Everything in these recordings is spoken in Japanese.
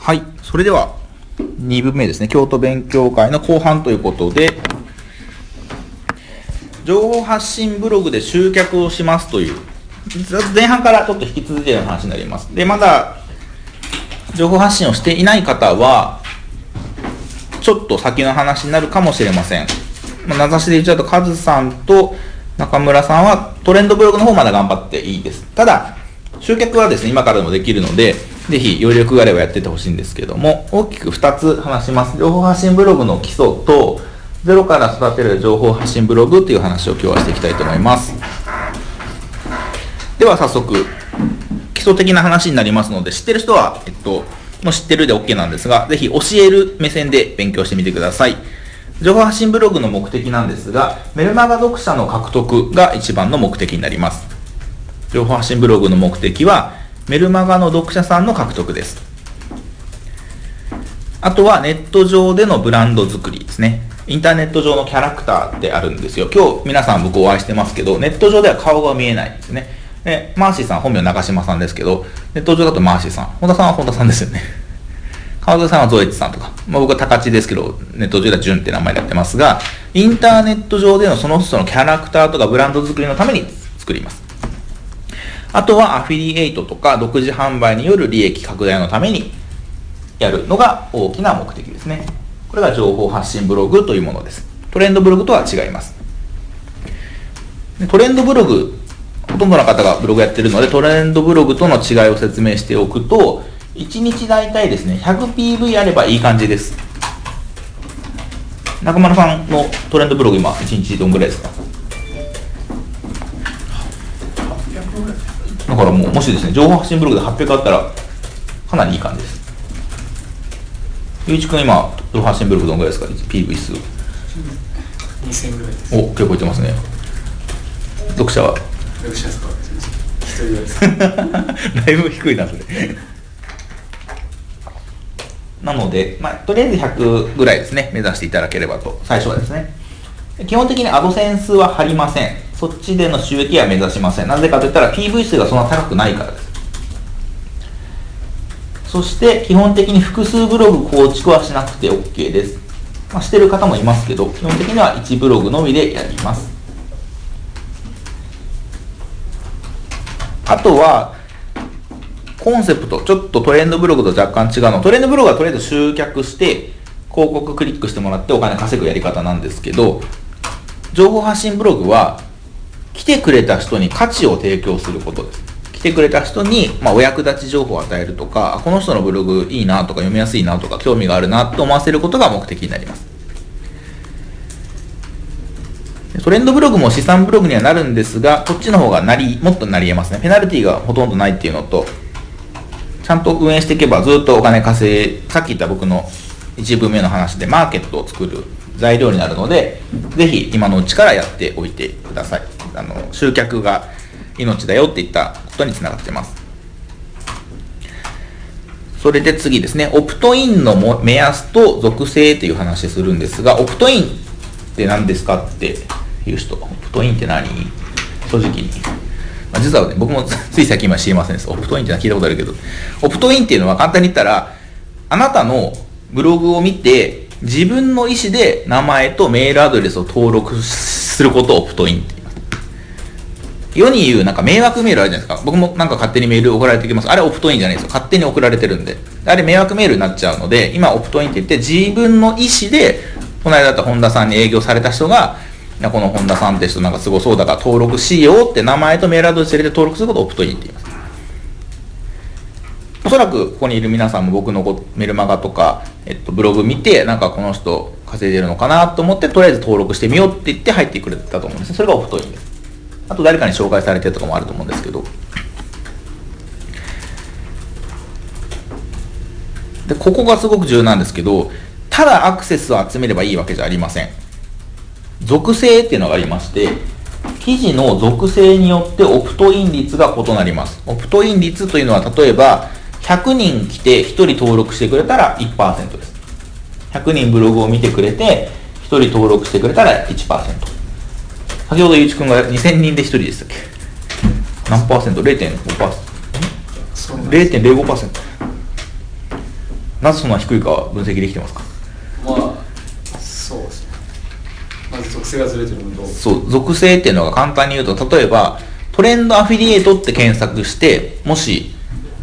はい、それでは2部目ですね。京都勉強会の後半ということで、情報発信ブログで集客をしますという、前半からちょっと引き続いての話になります。で、まだ情報発信をしていない方は、ちょっと先の話になるかもしれません。名指しで言っちゃうと、カズさんと中村さんはトレンドブログの方まだ頑張っていいです。ただ、集客はですね、今からでもできるので、ぜひ余力があればやっていってほしいんですけども、大きく2つ話します。情報発信ブログの基礎と、ゼロから育てる情報発信ブログという話を今日はしていきたいと思います。では早速、基礎的な話になりますので、知ってる人は、もう知ってるで OK なんですが、ぜひ教える目線で勉強してみてください。情報発信ブログの目的なんですが、メルマガ読者の獲得が一番の目的になります。情報発信ブログの目的は、メルマガの読者さんの獲得です。あとはネット上でのブランド作りですね。インターネット上のキャラクターってあるんですよ。今日皆さん僕お会いしてますけど、ネット上では顔が見えないんですね。で、マーシーさん、本名中島さんですけど、ネット上だとマーシーさん、本田さんは本田さんですよね。川添さんはゾエチさんとか、僕は高知ですけど、ネット上ではジュンって名前でやってますが、インターネット上でのその人のキャラクターとかブランド作りのために作ります。あとはアフィリエイトとか独自販売による利益拡大のためにやるのが大きな目的ですね。これが情報発信ブログというものです。トレンドブログとは違います。トレンドブログ、ほとんどの方がブログやってるので、トレンドブログとの違いを説明しておくと、1日大体ですね、100PV あればいい感じです。中村さんのトレンドブログ今、1日どんぐらいですか？だからもしですね、情報発信ブログで800あったら、かなりいい感じです。ゆういちくん今、情報発信ブログどんぐらいですか？ PV 数。 2000ぐらいです。 お、結構いってますね。読者はですか？一人です。 だいぶ低いな、それ。なので、とりあえず100ぐらいですね、目指していただければと、最初はですね。基本的にアドセンスは貼りません。そっちでの収益は目指しません。なぜかといったら PV 数がそんな高くないからです。そして基本的に複数ブログ構築はしなくて OK です。してる方もいますけど、基本的には1ブログのみでやります。あとは、コンセプト、ちょっとトレンドブログと若干違うの。トレンドブログはとりあえず集客して、広告クリックしてもらってお金稼ぐやり方なんですけど、情報発信ブログは、来てくれた人に価値を提供することです。来てくれた人に、お役立ち情報を与えるとか、この人のブログいいなとか読みやすいなとか興味があるなと思わせることが目的になります。トレンドブログも資産ブログにはなるんですが、こっちの方がもっとなり得ますね。ペナルティがほとんどないっていうのと、ちゃんと運営していけばずっとお金稼い、さっき言った僕の1部目の話でマーケットを作る材料になるので、ぜひ今のうちからやっておいてください。集客が命だよっていったことにつながっています。それで次ですね、オプトインの目安と属性という話するんですが、オプトインって何ですかっていう人、オプトインって何？正直に。実はね、僕もつい最近は知りませんです。オプトインって聞いたことあるけど、オプトインっていうのは簡単に言ったら、あなたのブログを見て、自分の意思で名前とメールアドレスを登録することをオプトインって言います。世に言う迷惑メールあるじゃないですか。僕も勝手にメール送られてきます。あれオプトインじゃないですよ。勝手に送られてるんで。あれ迷惑メールになっちゃうので、今オプトインって言って自分の意思で、この間だった本田さんに営業された人が、この本田さんって人すごそうだから登録しようって名前とメールアドレス入れて登録することをオプトインって言います。おそらくここにいる皆さんも僕のメルマガとか、ブログ見て、この人稼いでるのかなと思って、とりあえず登録してみようって言って入ってくれたと思うんですね。それがオプトインです。あと誰かに紹介されてるとかもあると思うんですけど。で、ここがすごく重要なんですけど、ただアクセスを集めればいいわけじゃありません。属性っていうのがありまして、記事の属性によってオプトイン率が異なります。オプトイン率というのは、例えば100人来て1人登録してくれたら 1% です。100人ブログを見てくれて1人登録してくれたら 1%。先ほどゆういちくんが2000人で1人でしたっけ？何%？ 0.5%？ 0.05%。 なぜそんな低いかは分析できてますか？ まあそうですね。まず属性がずれてるのと、 そう属性っていうのが簡単に言うと、例えばトレンドアフィリエイトって検索して、もし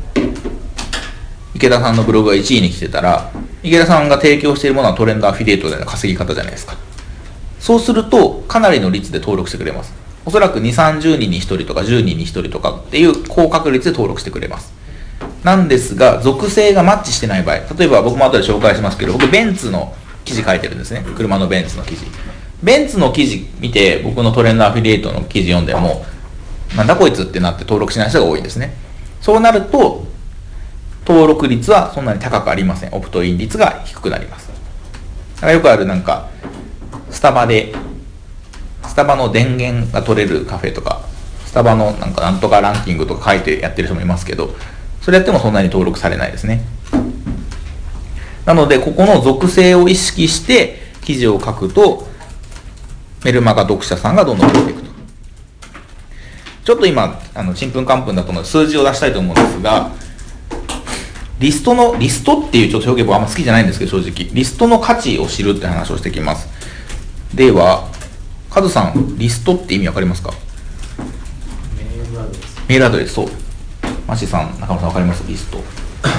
池田さんのブログが1位に来てたら、池田さんが提供しているものはトレンドアフィリエイトでの稼ぎ方じゃないですか。そうするとかなりの率で登録してくれます。おそらく2、30人に1人とか10人に1人とかっていう高確率で登録してくれます。なんですが、属性がマッチしてない場合、例えば僕も後で紹介しますけど、僕ベンツの記事書いてるんですね。車のベンツの記事。ベンツの記事見て僕のトレンドアフィリエイトの記事読んでも、なんだこいつってなって登録しない人が多いんですね。そうなると登録率はそんなに高くありません。オプトイン率が低くなります。だからよくあるスタバの電源が取れるカフェとか、スタバのなんとかランキングとか書いてやってる人もいますけど、それやってもそんなに登録されないですね。なのでここの属性を意識して記事を書くと、メルマガ読者さんがどんどん増えていくと。ちょっと今ちんぷんかんぷんだと思うので数字を出したいと思うんですが、リストっていうちょっと表現僕あんま好きじゃないんですけど、正直リストの価値を知るって話をしてきます。ではカズさん、リストって意味わかりますか？ メールアドレス。 メールアドレス。そう、マシさん、中村さんわかります？リスト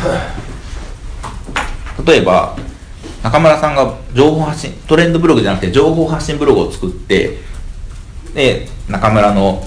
例えば中村さんが情報発信、トレンドブログじゃなくて情報発信ブログを作って、で中村の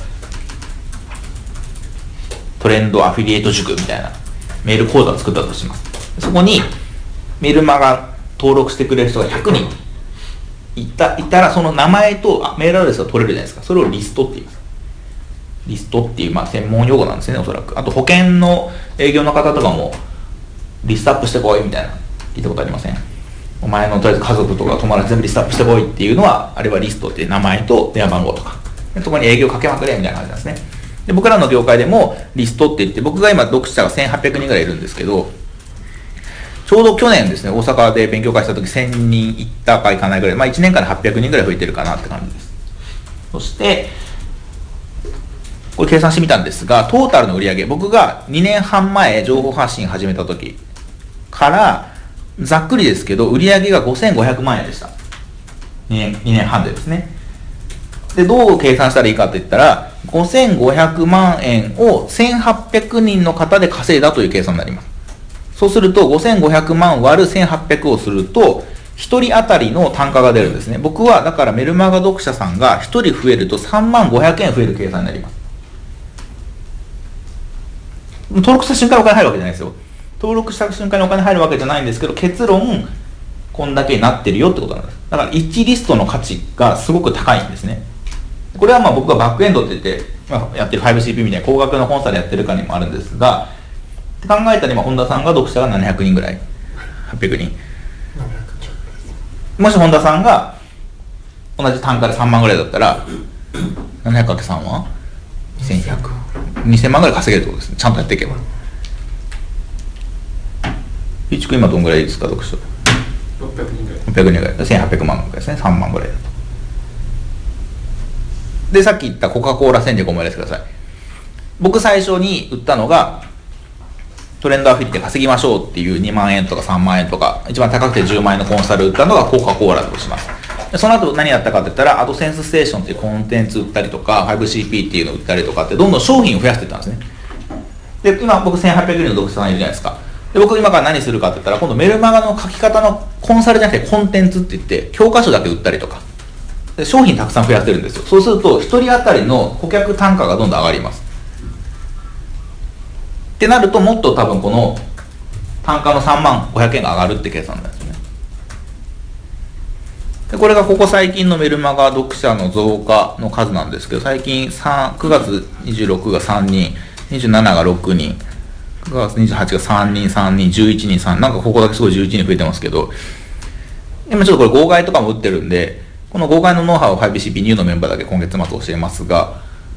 トレンドアフィリエイト塾みたいなメール講座を作ったとします。そこにメルマガ登録してくれる人が100人いたら、その名前とメールアドレスが取れるじゃないですか。それをリストって言います。リストっていう専門用語なんですね、おそらく。あと保険の営業の方とかもリストアップしてこいみたいな聞いたことありません？お前のとりあえず家族とか友達全部リストアップしてこいっていうのは、あれはリストっていう名前と電話番号とか、そこに営業かけまくれみたいな感じなんですね。で僕らの業界でもリストって言って、僕が今読者が1800人ぐらいいるんですけど、ちょうど去年ですね、大阪で勉強会した時1000人行ったか行かないぐらい、1年間で800人ぐらい増えてるかなって感じです。そしてこれ計算してみたんですが、トータルの売上、僕が2年半前情報発信始めた時からざっくりですけど売上が5500万円でした。2年半でですね。でどう計算したらいいかって言ったら、5500万円を1800人の方で稼いだという計算になります。そうすると5500万割る1800をすると1人当たりの単価が出るんですね。僕はだからメルマガ読者さんが1人増えると3万500円増える計算になります。登録した瞬間にお金入るわけじゃないですよ。登録した瞬間にお金入るわけじゃないんですけど、結論こんだけになってるよってことなんです。だから1リストの価値がすごく高いんですね。これは僕がバックエンドって言って、やってる 5CP みたいな高額なコンサルやってるかにもあるんですが、考えたら今本田さんが読者が700人ぐらい、800人、もし本田さんが同じ単価で3万ぐらいだったら 700×3 は1100、2000万ぐらい稼げるってことですね。ちゃんとやっていけば。ゆうちくん今どんぐらいですか、読者 600人ぐらい。 600人ぐらい、1800万ぐらいですね。3万ぐらいだと。でさっき言ったコカ・コーラ戦略を思い出してください。僕最初に売ったのがトレンドアフィリで稼ぎましょうっていう2万円とか3万円とか一番高くて10万円のコンサル売ったのがコカ・コーラとします。でその後何やったかって言ったら、アドセンスステーションっていうコンテンツ売ったりとか 5CP っていうのを売ったりとかってどんどん商品を増やしていったんですね。で今僕1800人の読者さんいるじゃないですか。で僕今から何するかって言ったら、今度メルマガの書き方のコンサルじゃなくてコンテンツって言って教科書だけ売ったりとかで商品たくさん増やしてるんですよ。そうすると1人当たりの顧客単価がどんどん上がります。ってなるともっと多分この単価の3万500円が上がるって計算なんですよね。でこれがここ最近のメルマガ読者の増加の数なんですけど、最近9月26が3人、27が6人、9月28が3人、3人、11人、3人、なんかここだけすごい11人増えてますけど、今ちょっとこれ号外とかも打ってるんで、この号外のノウハウを 5CP ニューのメンバーだけ今月末教えますが、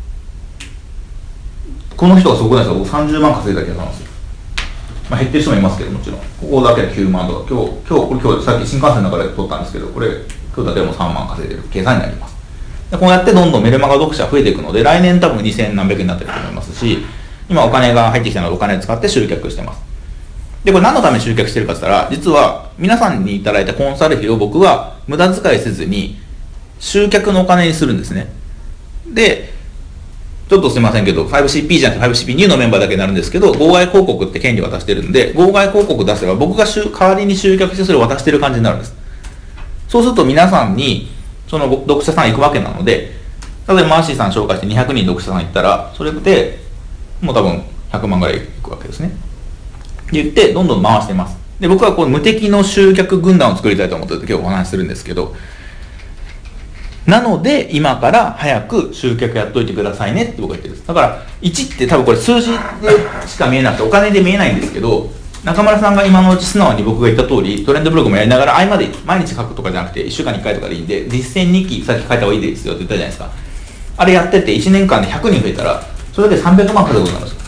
この人がすごくないですか。僕30万稼いだ計算なんですよ。減ってる人もいますけど、もちろんここだけで9万とか、今日さっき新幹線の中で撮ったんですけど、これ今日だけでも3万稼いでる計算になります。でこうやってどんどんメルマガ読者増えていくので、来年多分2000何百になってると思いますし、今お金が入ってきたのでお金を使って集客してます。 で、これ何のために集客してるかって言ったら、実は皆さんにいただいたコンサル費を僕は無駄遣いせずに集客のお金にするんですね。で、ちょっとすいませんけど、5CP じゃなくて 5CP ニューのメンバーだけになるんですけど、号外広告って権利を渡してるんで、号外広告出せば僕が代わりに集客してそれを渡してる感じになるんです。そうすると皆さんに、その読者さん行くわけなので、例えばマーシーさん紹介して200人読者さん行ったら、それでもう多分100万ぐらいいくわけですね。言ってどんどん回してます。で、僕はこう無敵の集客軍団を作りたいと思って今日お話しするんですけど、なので今から早く集客やっといてくださいねって僕は言ってるんです。だから1って多分これ数字でしか見えなくてお金で見えないんですけど、中村さんが今のうち素直に僕が言った通りトレンドブログもやりながら合間で毎日書くとかじゃなくて1週間に1回とかでいいんで、実践日記さっき書いた方がいいですよって言ったじゃないですか。あれやってて1年間で100人増えたらそれで300万稼ぐことになるんですよ。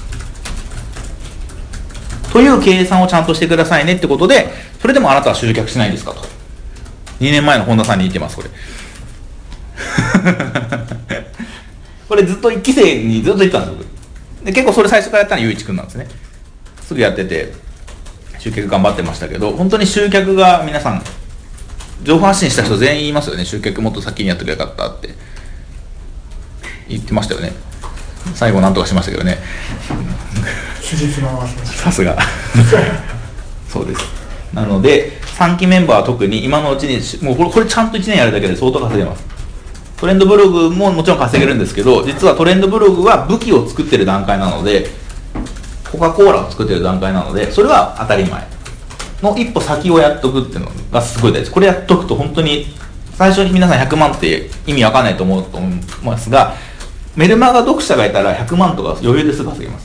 という計算をちゃんとしてくださいねってことで、それでもあなたは集客しないんですかと。2年前の本田さんに言ってます、これ。これずっと1期生にずっと言ってたんですよ。で、結構それ最初からやったのはゆういちくんなんですね。すぐやってて、集客頑張ってましたけど、本当に集客が皆さん、情報発信した人全員言いますよね。集客もっと先にやってくれよかったって言ってましたよね。最後なんとかしましたけどね。さすがそうです。なので3期メンバーは特に今のうちにもうこれちゃんと1年やるだけで相当稼げます。トレンドブログももちろん稼げるんですけど、実はトレンドブログは武器を作ってる段階なので、コカ・コーラを作ってる段階なので、それは当たり前の一歩先をやっとくっていうのがすごい大事。これやっとくと本当に最初に皆さん100万って意味わかんないと思うと思いますが、メルマガ読者がいたら100万とか余裕ですぐ稼げます。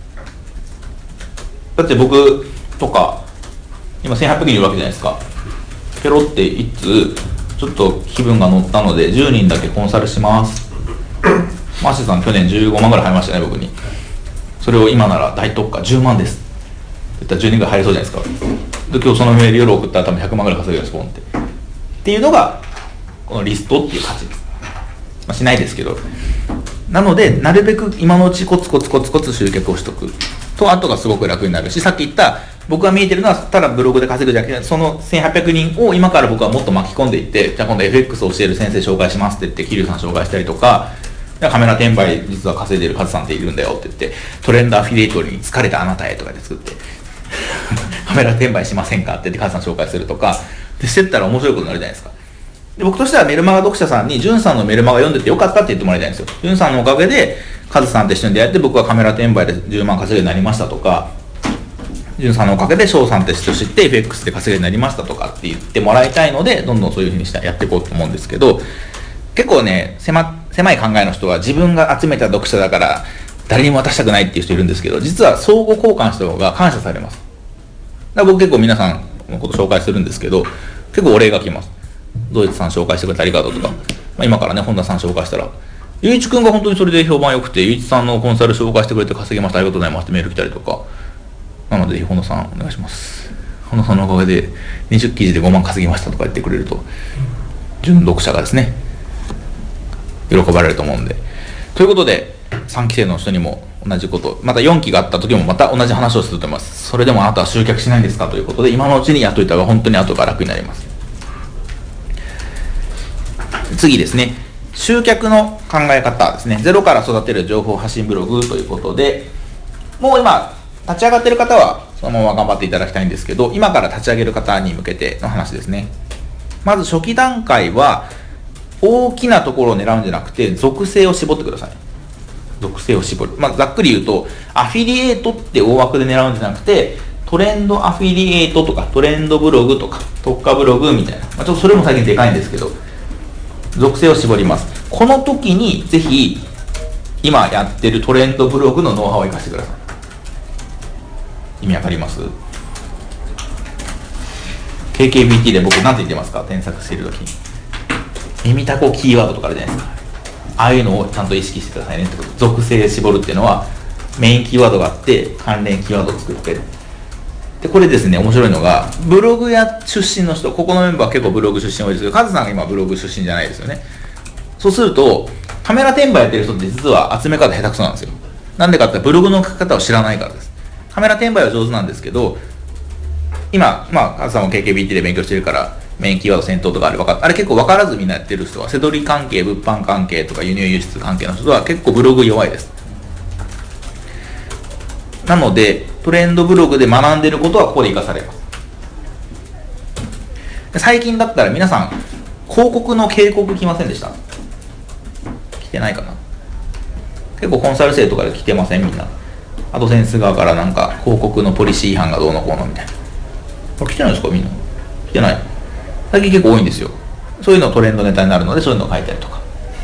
だって僕とか今1800人いるわけじゃないですか。ペロっていつちょっと気分が乗ったので10人だけコンサルしますマーシーさん去年15万ぐらい入りましたね、僕に。それを今なら大特価10万ですって言ったら10人ぐらい入りそうじゃないですか。で今日そのメール夜送ったら多分100万ぐらい稼げるんです、ポンっていうのがこのリストっていう価値です。しないですけど、なのでなるべく今のうちコツコツコツコツ集客をしとくと後がすごく楽になるし、さっき言った僕が見えてるのはただブログで稼ぐじゃなくて、その1800人を今から僕はもっと巻き込んでいって、じゃあ今度 FX を教える先生紹介しますって言って桐生さん紹介したりとか、カメラ転売実は稼いでるカズさんっているんだよって言ってトレンドアフィリエイトに疲れたあなたへとかで作ってカメラ転売しませんかって言ってカズさん紹介するとかでしてったら面白いことになるじゃないですか。で僕としてはメルマガ読者さんにジュンさんのメルマガ読んでてよかったって言ってもらいたいんですよ。ジュンさんのおかげでカズさんと一緒に出会って僕はカメラ転売で10万稼ぐようになりましたとか、ジュンさんのおかげで翔さんと知って FX で稼ぐようになりましたとかって言ってもらいたいので、どんどんそういうふうにしてやっていこうと思うんですけど、結構ね狭い考えの人は自分が集めた読者だから誰にも渡したくないっていう人いるんですけど、実は相互交換した方が感謝されます。だから僕結構皆さんのこと紹介するんですけど、結構お礼が来ます。ドイツさん紹介してくれてありがとうとか、今からね本田さん紹介したらゆういちくんが本当にそれで評判良くて、ゆういちさんのコンサル紹介してくれて稼げました、ありがとうございますってメール来たりとか。なので本田さんお願いします。本田さんのおかげで20記事で5万稼ぎましたとか言ってくれると純読者がですね喜ばれると思うんで。ということで3期生の人にも同じこと、また4期があった時もまた同じ話をすると思います。それでもあなたは集客しないんですかということで、今のうちにやっといた方が本当に後が楽になります。次ですね、集客の考え方ですね。ゼロから育てる情報発信ブログということで、もう今立ち上がっている方はそのまま頑張っていただきたいんですけど、今から立ち上げる方に向けての話ですね。まず初期段階は大きなところを狙うんじゃなくて属性を絞ってください。属性を絞る、ざっくり言うとアフィリエイトって大枠で狙うんじゃなくて、トレンドアフィリエイトとかトレンドブログとか特化ブログみたいな、ちょっとそれも最近でかいんですけど、属性を絞ります。この時にぜひ今やってるトレンドブログのノウハウを生かしてください。意味わかります？ KKBT で僕何て言ってますか？添削している時に耳たこキーワードとかあるじゃないですか。ああいうのをちゃんと意識してくださいねってこと。属性絞るっていうのはメインキーワードがあって関連キーワードを作って、でこれですね、面白いのがブログや出身の人、ここのメンバー結構ブログ出身多いですけど、カズさんが今ブログ出身じゃないですよね。そうするとカメラ転売やってる人って実は集め方下手くそなんですよ。なんでかってブログの書き方を知らないからです。カメラ転売は上手なんですけど、 今、カズさんも KKBT で勉強してるから、メインキーワード戦闘とかあれ結構分からずみんなやってる人は、セドリ関係、物販関係とか輸入輸出関係の人は結構ブログ弱いです。なので、トレンドブログで学んでることはここで活かされます。最近だったら皆さん、広告の警告来ませんでした？来てないかな？結構コンサル生とかで来てませんみんな。アドセンス側からなんか広告のポリシー違反がどうのこうのみたいな。来てないですかみんな？来てない。最近結構多いんですよ。そういうのトレンドネタになるので、そういうのを書いたりとか。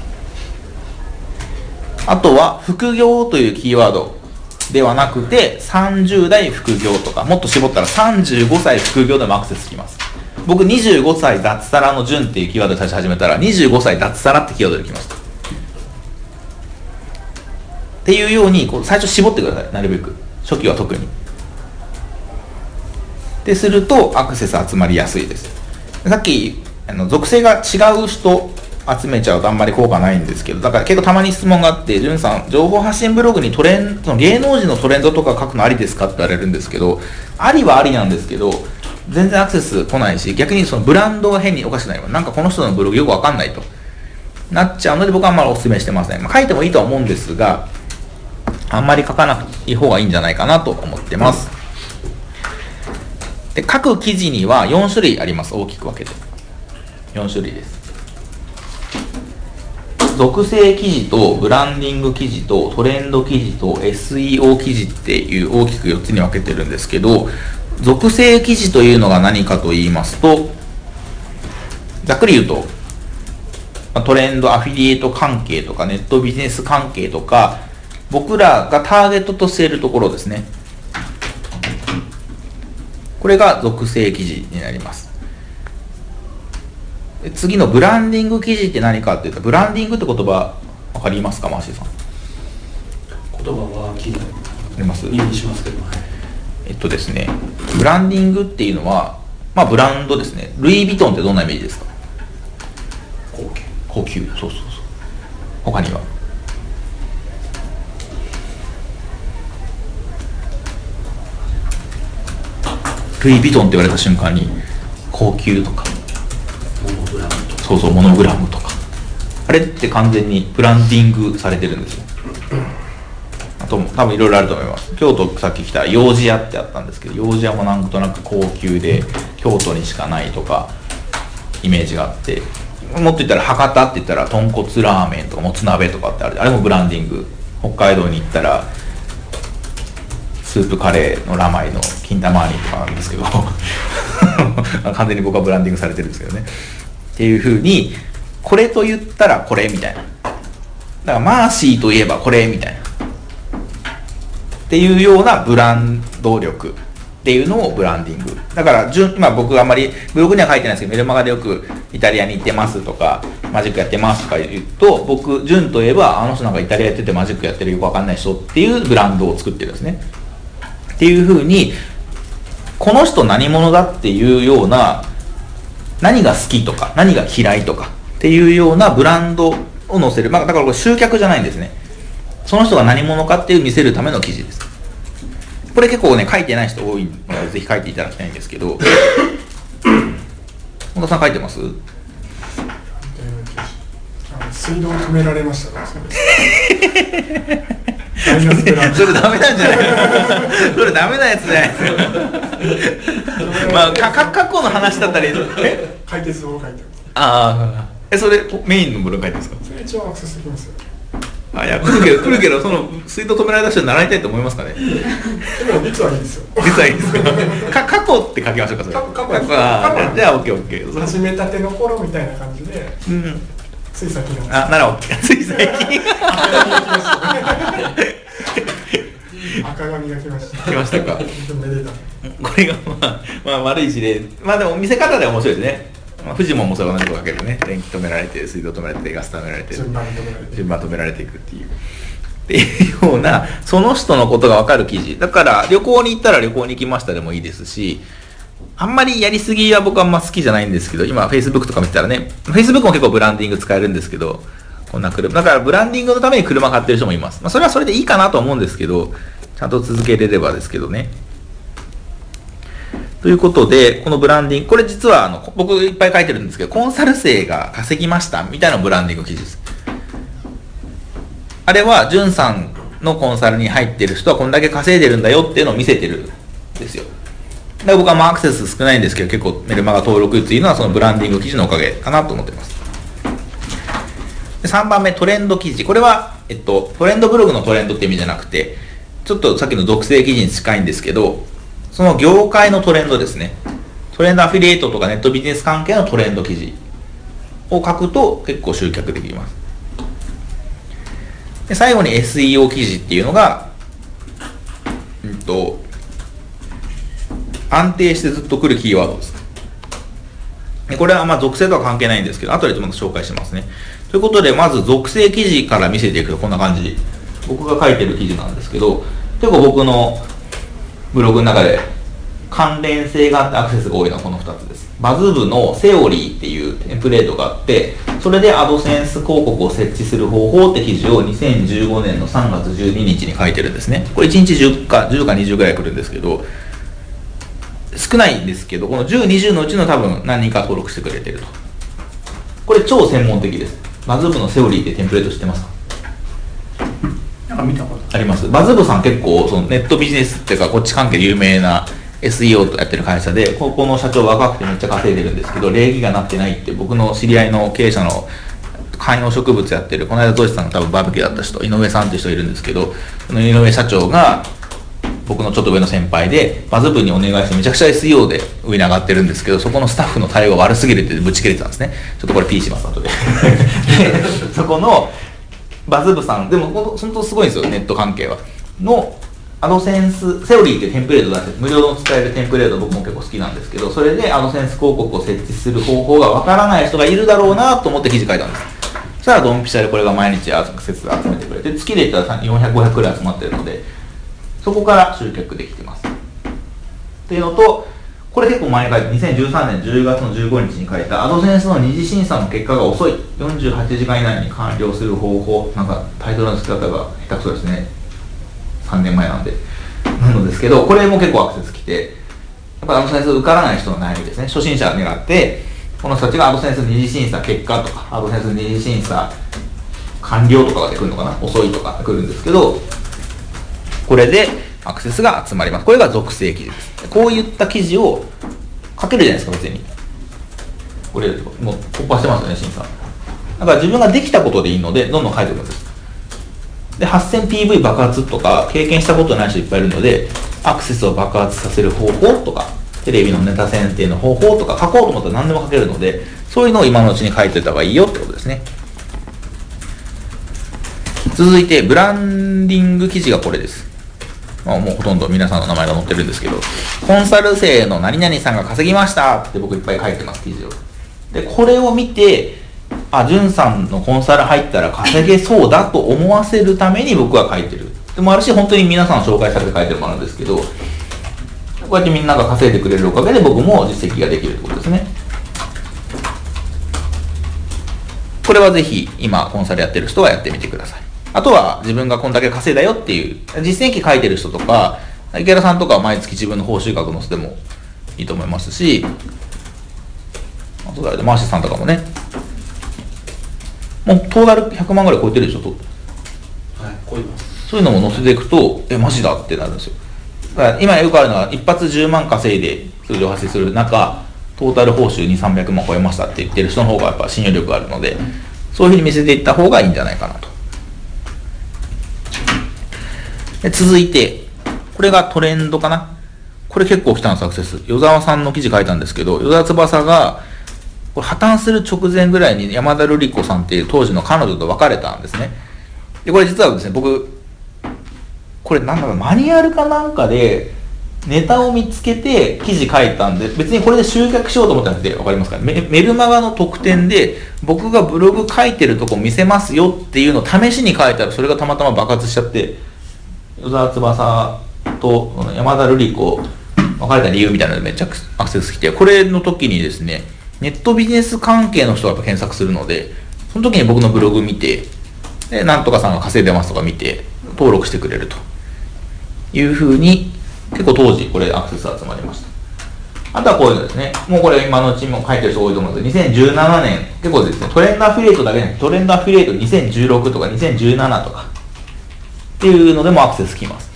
あとは、副業というキーワードではなくて、30代副業とか、もっと絞ったら35歳副業でもアクセスきます。僕25歳脱サラの順っていうキーワードで最初始めたら、25歳脱サラってキーワードで来ました。っていうように、最初絞ってください。なるべく。初期は特に。ですると、アクセス集まりやすいです。さっき属性が違う人集めちゃうとあんまり効果ないんですけど、だから結構たまに質問があって、じゅんさん、情報発信ブログにその芸能人のトレンドとか書くのありですかって言われるんですけど、ありはありなんですけど、全然アクセス来ないし、逆にそのブランドが変におかしくないわ。なんかこの人のブログよくわかんないとなっちゃうので、僕はあんまりお勧めしてません。書いてもいいとは思うんですが、あんまり書かない方がいいんじゃないかなと思ってます。で、書く記事には4種類あります。大きく分けて。4種類です。属性記事とブランディング記事とトレンド記事と SEO 記事っていう大きく4つに分けてるんですけど、属性記事というのが何かと言いますと、ざっくり言うと、トレンドアフィリエイト関係とかネットビジネス関係とか、僕らがターゲットとしているところですね。これが属性記事になります。次のブランディング記事って何かっていうと、ブランディングって言葉分かりますか、マーシーさん。 言葉は聞いたります？ 耳にしますけど、 ですね、ブランディングっていうのは、ブランドですね。ルイ・ヴィトンってどんなイメージですか？高級。そう。他には？ルイ・ヴィトンって言われた瞬間に高級とかモノグラムとか、 そうモノグラムとか、あれって完全にブランディングされてるんですよ。あと多分いろいろあると思います。京都さっき来た幼児屋ってあったんですけど、幼児屋もなんとなく高級で京都にしかないとかイメージがあって、もっと言ったら博多って言ったら豚骨ラーメンとかもつ鍋とかってあれもブランディング。北海道に行ったらスープカレーのラマイの金玉煮とかなんですけど完全に僕はブランディングされてるんですけどねっていう風に、これと言ったらこれみたいな、だからマーシーといえばこれみたいなっていうようなブランド力っていうのをブランディング。だから今僕あんまりブログには書いてないですけど、メルマガでよくイタリアに行ってますとかマジックやってますとか言うと、僕潤といえばあの人なんかイタリアやっててマジックやってるよくわかんない人っていうブランドを作ってるんですね。っていう風に、この人何者だっていうような、何が好きとか何が嫌いとかっていうようなブランドを載せる。だからこれ集客じゃないんですね。その人が何者かっていう見せるための記事です。これ結構ね、書いてない人多いのでぜひ書いていただきたいんですけど本田さん書いてます？ 水道止められましたからそれダメなんじゃないそれダメなやつじゃないですか過去の話だったり解決法を書いてます。それメインのブログ書いてますか？ それ一応アクセスできますよ。 いや来るけどその水道止められた人に習いたいと思いますかね。 でも実はいいですよ。 実はいいですか過去って書きましょうか。それ過去じゃあ OKOK 始めたての頃みたいな感じで、つい先のなら OK つい最近赤髪が来ました。 来ましたか。 めでた。 これが悪い事例。でも見せ方では面白いですね。フジモンもそれ同じことかけるね。電気止められて、水道止められて、ガス止められて、順番止められていくっていうような、その人のことが分かる記事。だから旅行に行ったら旅行に行きましたでもいいですし、あんまりやりすぎは僕はあんま好きじゃないんですけど、今 Facebook とか見てたらね、Facebook も結構ブランディング使えるんですけど、こんな車だからブランディングのために車買ってる人もいます。それはそれでいいかなと思うんですけど、ちゃんと続けれればですけどね。とということで、このブランディング、これ実は僕いっぱい書いてるんですけど、コンサル生が稼ぎましたみたいなブランディング記事です。あれは、じゅんさんのコンサルに入ってる人はこんだけ稼いでるんだよっていうのを見せてるんですよ。だから僕はアクセス少ないんですけど、結構メルマガ登録率いいのはそのブランディング記事のおかげかなと思ってます。で3番目、トレンド記事。これは、トレンドブログのトレンドって意味じゃなくて、ちょっとさっきの属性記事に近いんですけど、その業界のトレンドですね。トレンドアフィリエイトとかネットビジネス関係のトレンド記事を書くと結構集客できます。で最後に SEO 記事っていうのが、安定してずっと来るキーワードです。でこれは属性とは関係ないんですけど、後でまた紹介しますね。ということで、まず属性記事から見せていくとこんな感じ。僕が書いてる記事なんですけど、結構僕のブログの中で関連性があってアクセスが多いのはこの2つです。バズ部のセオリーっていうテンプレートがあって、それでアドセンス広告を設置する方法って記事を2015年の3月12日に書いてるんですね。これ1日10か20ぐらい来るんですけど、少ないんですけど、この10、20のうちの多分何人か登録してくれてると。これ超専門的です。バズ部のセオリーってテンプレート知ってますか？ なんか見たことあります。バズ部さん結構そのネットビジネスっていうかこっち関係で有名な SEO とやってる会社で、ここの社長若くてめっちゃ稼いでるんですけど、礼儀がなってないって僕の知り合いの経営者の観葉植物やってる、この間ゾイスさんが多分バーベキューだった人、井上さんっていう人いるんですけど、その井上社長が僕のちょっと上の先輩で、バズ部にお願いしてめちゃくちゃ SEO で上に上がってるんですけど、そこのスタッフの対応が悪すぎるってぶち切れてたんですね。ちょっとこれ P します後で。でそこのバズ部さん、でも本当すごいんですよ、ネット関係は。のアドセンス、セオリーっていうテンプレート出して、無料の使えるテンプレート僕も結構好きなんですけど、それでアドセンス広告を設置する方法がわからない人がいるだろうなと思って記事書いたんです。そしたらドンピシャでこれが毎日アクセス集めてくれて、月で言ったら400、500くらい集まってるので、そこから集客できてます。っていうのと、これ結構前に書いて、2013年10月の15日に書いたアドセンスの二次審査の結果が遅い、48時間以内に完了する方法、なんかタイトルの付け方が下手くそですね。3年前なんで。なのですけど、これも結構アクセス来て、やっぱアドセンス受からない人の悩みですね。初心者を狙って、この人たちがアドセンス二次審査結果とか、アドセンス二次審査完了とかが出てくるのかな、遅いとか来るんですけど、これでアクセスが集まります。これが属性記事です。こういった記事を書けるじゃないですか、別に。これ、もう突破してますよね、審査。だから自分ができたことでいいので、どんどん書いておくんです。で、8000PV 爆発とか、経験したことない人いっぱいいるので、アクセスを爆発させる方法とか、テレビのネタ選定の方法とか、書こうと思ったら何でも書けるので、そういうのを今のうちに書いておいた方がいいよってことですね。続いて、ブランディング記事がこれです。もうほとんど皆さんの名前が載ってるんですけど、コンサル生の何々さんが稼ぎましたって僕いっぱい書いてます、記事を。で、これを見て、じゅんさんのコンサル入ったら稼げそうだと思わせるために僕は書いてる。でもあるし、本当に皆さん紹介されて書いてるものなんですけど、こうやってみんなが稼いでくれるおかげで僕も実績ができるってことですね。これはぜひ今コンサルやってる人はやってみてください。あとは自分がこんだけ稼いだよっていう実践記書いてる人とか、池田さんとかは毎月自分の報酬額載せてもいいと思いますし、あと誰でマーシーさんとかもね、もうトータル100万ぐらい超えてるでしょ、はい、 超えます。 そういうのも載せていくと、マジだってなるんですよ。だから今よくあるのは、一発10万稼いで通常発生する中、トータル報酬2、300万超えましたって言ってる人の方がやっぱ信用力があるので、そういうふうに見せていった方がいいんじゃないかなと。で続いて、これがトレンドかな。これ結構来たんです、アクセス。与沢さんの記事書いたんですけど、与沢翼が、これ破綻する直前ぐらいに山田瑠璃子さんっていう当時の彼女と別れたんですね。で、これ実はですね、僕、これなんだろう、マニュアルかなんかで、ネタを見つけて記事書いたんで、別にこれで集客しようと思ったんで、わかりますか？メルマガの特典で、僕がブログ書いてるとこ見せますよっていうのを試しに書いたら、それがたまたま爆発しちゃって、与沢翼と山田瑠璃子別れた理由みたいなのでめっちゃアクセス来て、これの時にですね、ネットビジネス関係の人がやっぱ検索するので、その時に僕のブログ見て、で、なんとかさんが稼いでますとか見て、登録してくれるというふうに、結構当時これアクセス集まりました。 あとはこういうのですね。もうこれ今のうちも書いてる人多いと思うんですけど、2017年、結構ですね、トレンドアフィリエイトだけじゃなくて、トレンドアフィリエイト2016とか2017とかっていうのでもアクセスきます。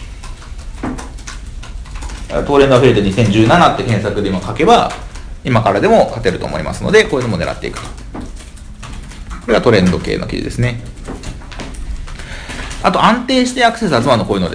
トレンドアフィリエイト2017って検索で今書けば、今からでも勝てると思いますので、こういうのも狙っていくと。これがトレンド系の記事ですね。あと安定してアクセス集まるのこういうのです。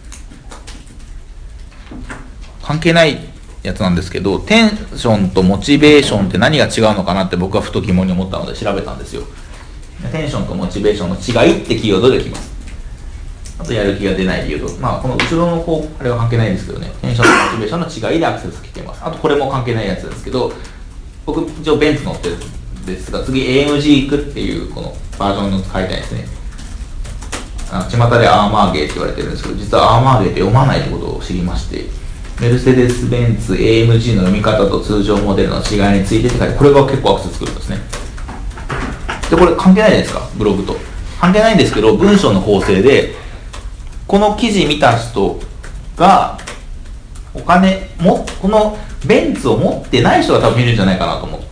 関係ないやつなんですけど、テンションとモチベーションって何が違うのかなって僕はふと疑問に思ったので調べたんですよ。テンションとモチベーションの違いってキーワードできます。あとやる気が出ない理由と、この後ろのあれは関係ないんですけどね、テンションとモチベーションの違いでアクセス来てます。あとこれも関係ないやつですけど、僕一応ベンツ乗ってるんですが、次 AMG 行くっていうこのバージョンの書いてないですね。巷でアーマーゲーって言われてるんですけど、実はアーマーゲーって読まないってことを知りまして、メルセデス・ベンツ AMG の読み方と通常モデルの違いについてって書いて、これが結構アクセス作るんですね。で、これ関係ないですか、ブログと。関係ないんですけど、文章の構成で、この記事見た人が、このベンツを持ってない人が多分見るんじゃないかなと思って、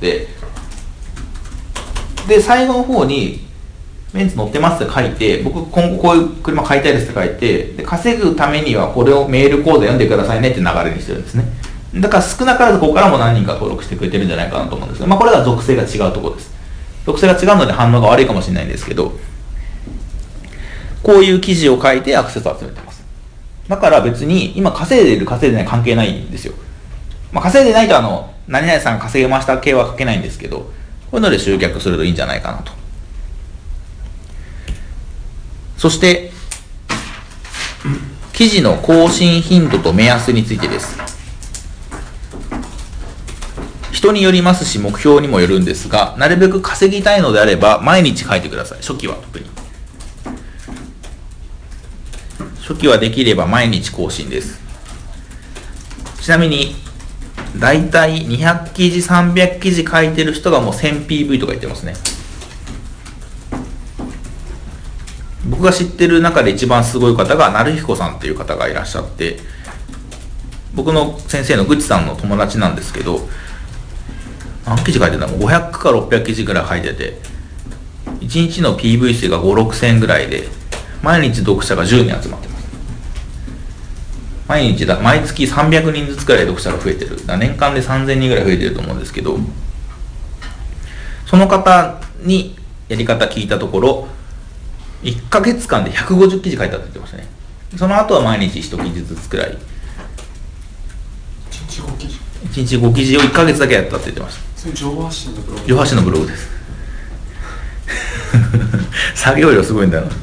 で、最後の方に、ベンツ乗ってますって書いて、僕今後こういう車買いたいですって書いて、で稼ぐためにはこれをメールコード読んでくださいねって流れにしてるんですね。だから少なからずここからも何人か登録してくれてるんじゃないかなと思うんですが、これが属性が違うところです。属性が違うので反応が悪いかもしれないんですけど、こういう記事を書いてアクセスを集めてます。だから別に今稼いでる稼いでない関係ないんですよ。稼いでないと何々さん稼げました系は書けないんですけど、こういうので集客するといいんじゃないかなと。そして、記事の更新頻度と目安についてです。人によりますし、目標にもよるんですが、なるべく稼ぎたいのであれば、毎日書いてください。初期は特に。初期はできれば毎日更新です。ちなみに、だいたい200記事、300記事書いてる人がもう 1000PV とか言ってますね。僕が知ってる中で一番すごい方が成彦さんっていう方がいらっしゃって、僕の先生のぐちさんの友達なんですけど、何記事書いてるんだろう、500か600記事ぐらい書いてて、1日の PV 数が5、6000ぐらいで、毎日読者が10人集まってます。毎月300人ずつくらい読者が増えてる。年間で3000人ぐらい増えてると思うんですけど、その方にやり方聞いたところ、1ヶ月間で150記事書いたって言ってましたね。その後は毎日1記事ずつくらい。1 日5記事。 1日5記事を1ヶ月だけやったって言ってました。 それ情報発信のブログ。 情報発信のブログです。作業量すごいんだよな。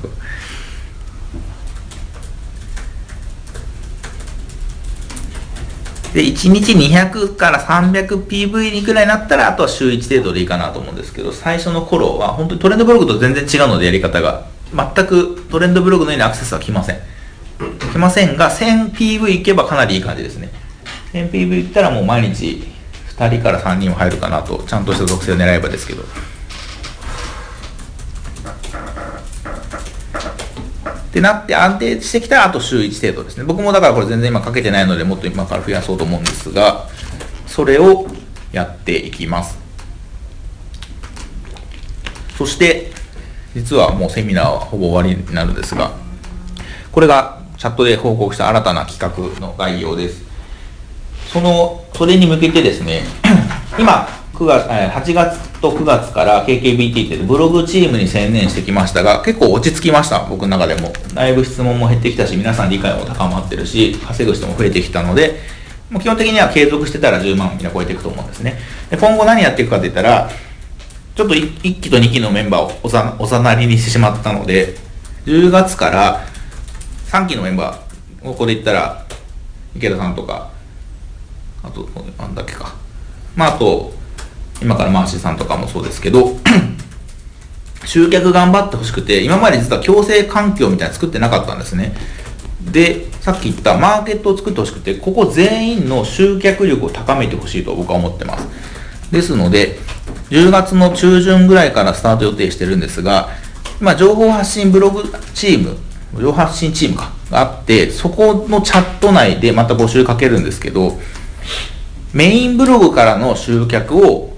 で、1日200から 300PV にくらいになったら、あとは週1程度でいいかなと思うんですけど、最初の頃は本当にトレンドブログと全然違うのでやり方が。全くトレンドブログのようにアクセスは来ません。来ませんが、1000PV いけばかなりいい感じですね。1000PV いったらもう毎日2人から3人は入るかなと、ちゃんとした属性を狙えばですけど。ってなって安定してきたらあと週1程度ですね。僕もだからこれ全然今かけてないのでもっと今から増やそうと思うんですが、それをやっていきます。そして実はもうセミナーはほぼ終わりになるんですが、これがチャットで報告した新たな企画の概要です。それに向けてですね、今8月と9月から KKBT ってブログチームに専念してきましたが、結構落ち着きました。僕の中でもだいぶ質問も減ってきたし、皆さん理解も高まってるし、稼ぐ人も増えてきたので、もう基本的には継続してたら10万みんな超えていくと思うんですね。で、今後何やっていくかといったら、ちょっと1期と2期のメンバーをおざなりにしてしまったので、10月から3期のメンバー、ここで言ったら池田さんとか、あとなんだっけか、あと今からマーシーさんとかもそうですけど集客頑張ってほしくて、今まで実は強制環境みたいなの作ってなかったんですね。で、さっき言ったマーケットを作ってほしくて、ここ全員の集客力を高めてほしいと僕は思ってます。ですので10月の中旬ぐらいからスタート予定してるんですが、今情報発信ブログチーム、情報発信チームがあって、そこのチャット内でまた募集かけるんですけど、 メインブログからの集客を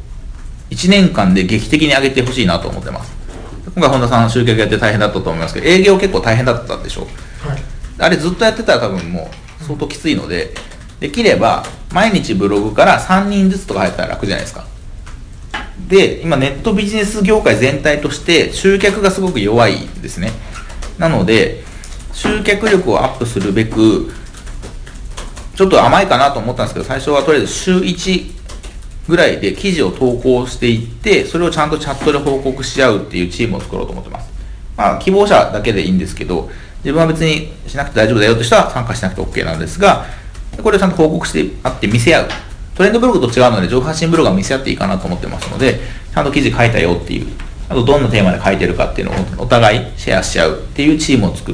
1年間で劇的に上げてほしいなと思ってます。今回本田さん集客やって大変だったと思いますけど、営業結構大変だったでしょ。 はい、 あれずっとやってたら多分もう相当きついので、できれば毎日ブログから3人ずつとか入ったら楽じゃないですか。で、今ネットビジネス業界全体として集客がすごく弱いですね。なので集客力をアップするべくちょっと甘いかなと思ったんですけど、最初はとりあえず週1ぐらいで記事を投稿していって、それをちゃんとチャットで報告し合うっていうチームを作ろうと思ってます。まあ希望者だけでいいんですけど、自分は別にしなくて大丈夫だよとしたら参加しなくて OK なんですが、これをちゃんと報告してあって見せ合う。トレンドブログと違うので情報発信ブログは見せ合っていいかなと思ってますので、ちゃんと記事書いたよっていう、あとどんなテーマで書いてるかっていうのをお互いシェアし合うっていうチームを作って、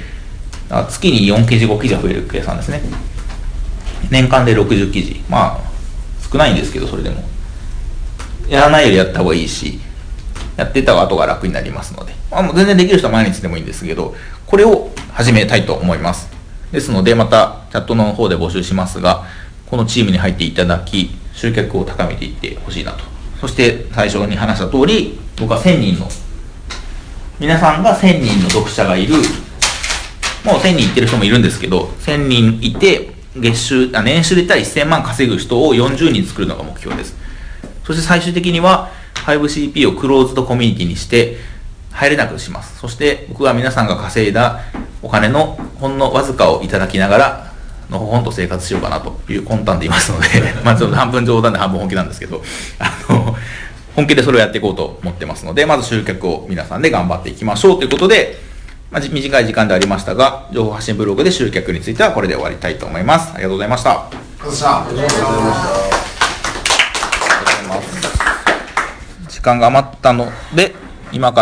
月に4記事5記事増える計算ですね。年間で60記事、まあ少ないんですけど、それでもやらないよりやった方がいいし、やっていった方が後が楽になりますので、もう全然できる人は毎日でもいいんですけど、これを始めたいと思います。ですのでまたチャットの方で募集しますが、このチームに入っていただき集客を高めていってほしいなと。そして最初に話した通り、僕は1000人の皆さんが1000人の読者がいる、もう1000人いってる人もいるんですけど、1000人いて年収で言ったら1000万稼ぐ人を40人作るのが目標です。そして最終的には 5CP をクローズドコミュニティにして入れなくします。そして僕は皆さんが稼いだお金のほんのわずかをいただきながらのほほんと生活しようかなという魂胆でいますのでまあちょっと半分冗談で半分本気なんですけど、本気でそれをやっていこうと思ってますので、まず集客を皆さんで頑張っていきましょうということで、短い時間でありましたが、情報発信ブログで集客についてはこれで終わりたいと思います。ありがとうございました。 ありがとうございました。 時間が余ったので今から